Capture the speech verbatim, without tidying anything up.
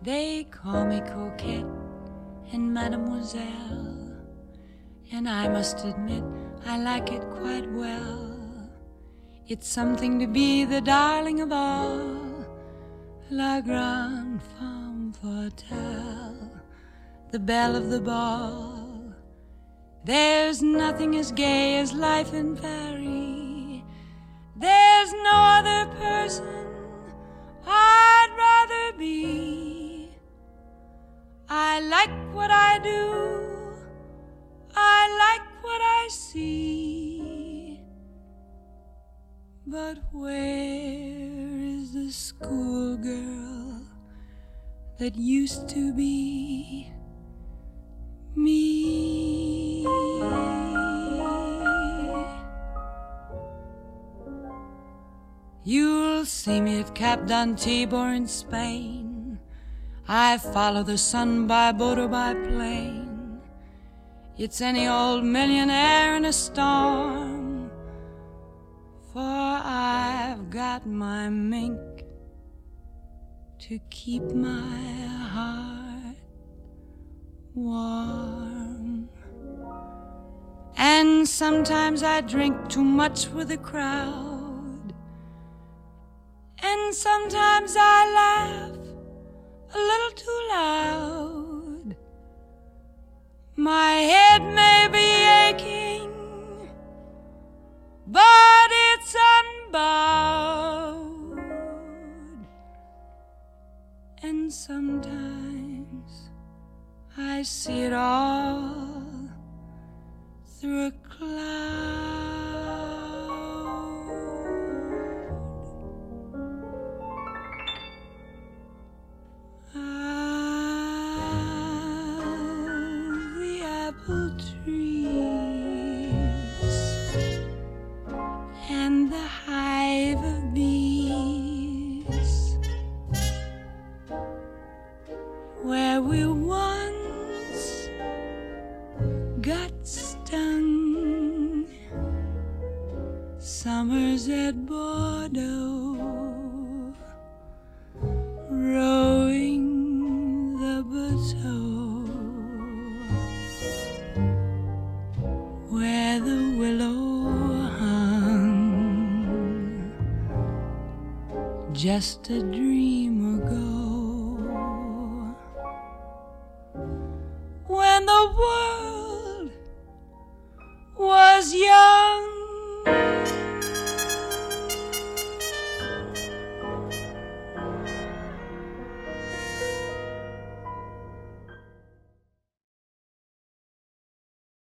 They call me coquette and mademoiselle, and I must admit I like it quite well. It's something to be the darling of all, la grande femme fatale, the belle of the ball. There's nothing as gay as life in Paris. There's no other person I'd rather be. I like what I do, I like what I see, but where is the schoolgirl that used to be me? You'll see me at Cap d'Antibes or in Spain. I follow the sun by boat or by plane. It's any old millionaire in a storm, for I've got my mink to keep my heart warm. And sometimes I drink too much with the crowd, and sometimes I laugh a little too loud. My head may be aching, but it's unbowed. And sometimes I see it all through a cloud. Apple trees and the hive of bees, where we once got stung. Summers at Bordeaux, rowing the bateau, where the willow hung just a dream ago.